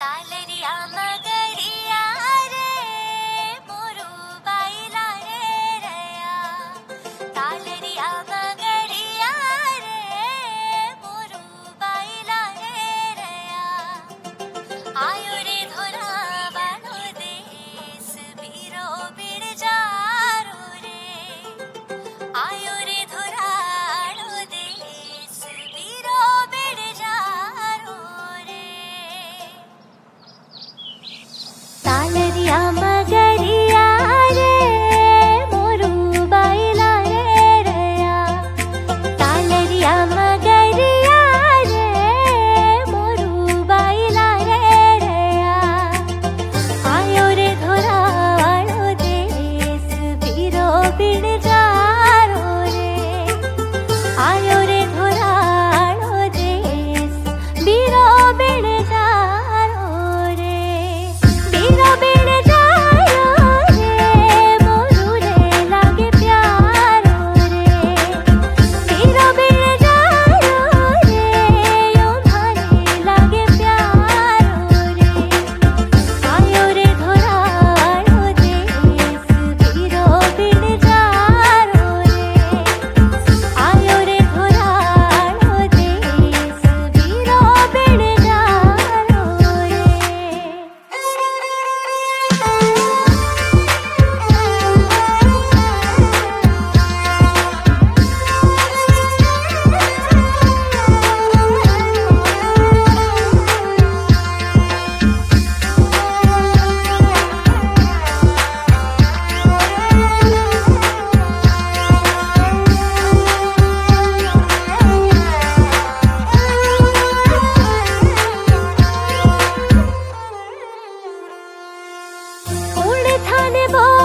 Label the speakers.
Speaker 1: तालरिया मगरिया रे मोरू बाइला रे रया। तालरिया मगरिया रे मोरू बाइला रे रया। आयो रे धोरा बानो देश बीरो बिड़ जारो रे। आयो रे धोरा बानो देश बीरो बिड़ जारो रे। तालरिया मगरिया रे मोरू बाइला रे रया। तालरिया मगरिया रे मोरू बाइला रे रया। आयो रे धोरा वालो देश बीरो बिड़ जारो रे। आयो रे धोरा वालो देश बीरो बिड़ जारो रे। बीरो बिड़ जारो रे मोरू रे लागे प्यारो रे। बीरो बिड़ जारो रे यो भाने लागे प्यारो रे। आयो रे धोरा वालो देश बीरो बिड़ जारो रे। आयो रे धोरा वालो देश बीरो बिड़ जारो रे। उड़ थाने बो